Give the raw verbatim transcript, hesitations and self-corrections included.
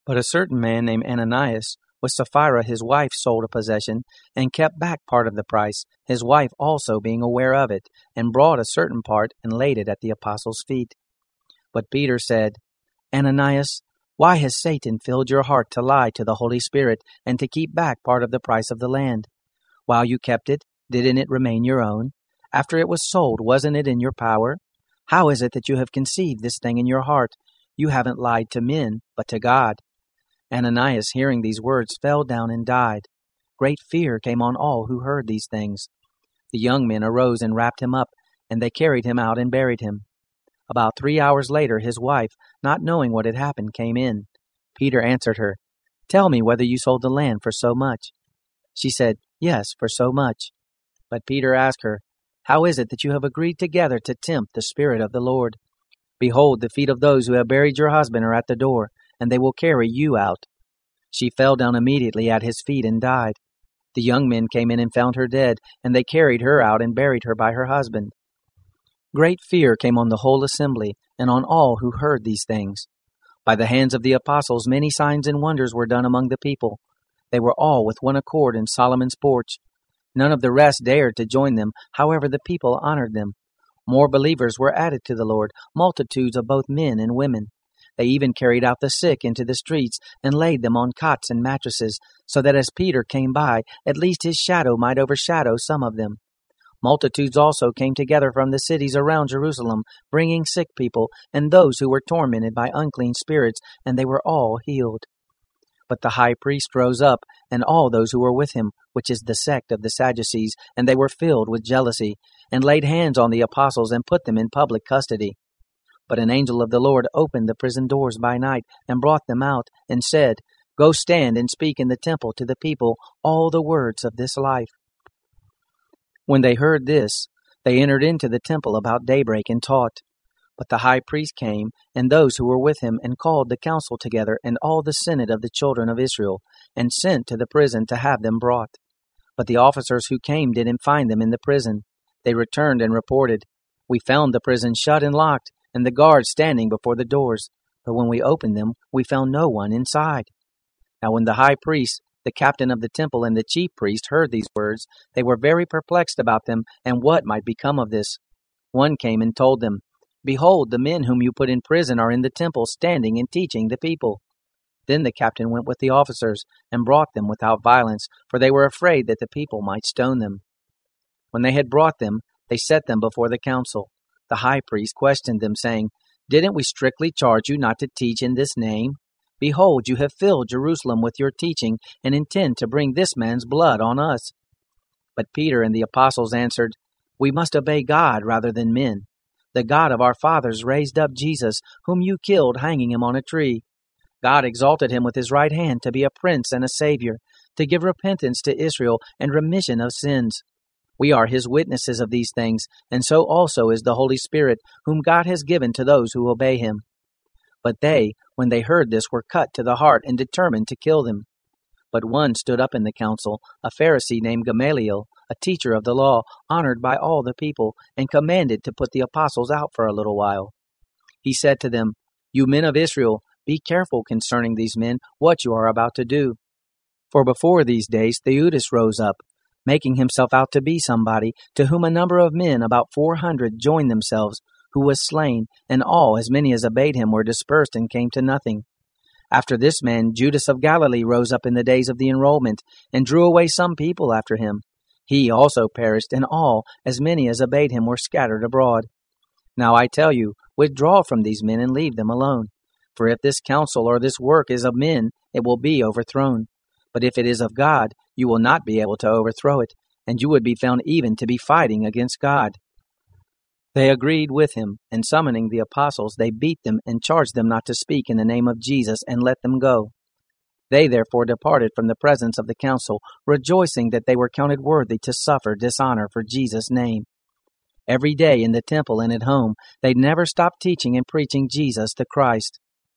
But a certain man named Ananias, with Sapphira his wife, sold a possession, and kept back part of the price, his wife also being aware of it, and brought a certain part, and laid it at the apostles' feet. But Peter said, Ananias, why has Satan filled your heart to lie to the Holy Spirit, and to keep back part of the price of the land? While you kept it, didn't it remain your own? After it was sold, wasn't it in your power? How is it that you have conceived this thing in your heart? You haven't lied to men, but to God. Ananias, hearing these words, fell down and died. Great fear came on all who heard these things. The young men arose and wrapped him up, and they carried him out and buried him. About three hours later, his wife, not knowing what had happened, came in. Peter answered her, Tell me whether you sold the land for so much. She said, Yes, for so much. But Peter asked her, How is it that you have agreed together to tempt the Spirit of the Lord? Behold, the feet of those who have buried your husband are at the door, and they will carry you out. She fell down immediately at his feet and died. The young men came in and found her dead, and they carried her out and buried her by her husband. Great fear came on the whole assembly, and on all who heard these things. By the hands of the apostles many signs and wonders were done among the people. They were all with one accord in Solomon's porch. None of the rest dared to join them, however the people honored them. More believers were added to the Lord, multitudes of both men and women. They even carried out the sick into the streets and laid them on cots and mattresses, so that as Peter came by, at least his shadow might overshadow some of them. Multitudes also came together from the cities around Jerusalem, bringing sick people and those who were tormented by unclean spirits, and they were all healed. But the high priest rose up, and all those who were with him, which is the sect of the Sadducees, and they were filled with jealousy, and laid hands on the apostles and put them in public custody. But an angel of the Lord opened the prison doors by night, and brought them out, and said, Go stand and speak in the temple to the people all the words of this life. When they heard this, they entered into the temple about daybreak and taught. But the high priest came, and those who were with him, and called the council together, and all the senate of the children of Israel, and sent to the prison to have them brought. But the officers who came didn't find them in the prison. They returned and reported, We found the prison shut and locked, and the guards standing before the doors. But when we opened them, we found no one inside. Now when the high priest, the captain of the temple, and the chief priest heard these words, they were very perplexed about them, and what might become of this. One came and told them, Behold, the men whom you put in prison are in the temple, standing and teaching the people. Then the captain went with the officers, and brought them without violence, for they were afraid that the people might stone them. When they had brought them, they set them before the council. The high priest questioned them, saying, Didn't we strictly charge you not to teach in this name? Behold, you have filled Jerusalem with your teaching, and intend to bring this man's blood on us. But Peter and the apostles answered, We must obey God rather than men. The God of our fathers raised up Jesus, whom you killed, hanging him on a tree. God exalted him with his right hand to be a prince and a savior, to give repentance to Israel and remission of sins. We are his witnesses of these things, and so also is the Holy Spirit, whom God has given to those who obey him. But they, when they heard this, were cut to the heart and determined to kill them. But one stood up in the council, a Pharisee named Gamaliel, a teacher of the law, honored by all the people, and commanded to put the apostles out for a little while. He said to them, You men of Israel, be careful concerning these men, what you are about to do. For before these days Theudas rose up, making himself out to be somebody, to whom a number of men, about four hundred, joined themselves, who was slain, and all, as many as obeyed him, were dispersed and came to nothing. After this man, Judas of Galilee rose up in the days of the enrollment, and drew away some people after him. He also perished, and all, as many as obeyed him, were scattered abroad. Now I tell you, withdraw from these men and leave them alone. For if this counsel or this work is of men, it will be overthrown. But if it is of God, you will not be able to overthrow it, and you would be found even to be fighting against God. They agreed with him, and summoning the apostles, they beat them and charged them not to speak in the name of Jesus, and let them go. They therefore departed from the presence of the council, rejoicing that they were counted worthy to suffer dishonor for Jesus' name. Every day in the temple and at home, they never stopped teaching and preaching Jesus the Christ.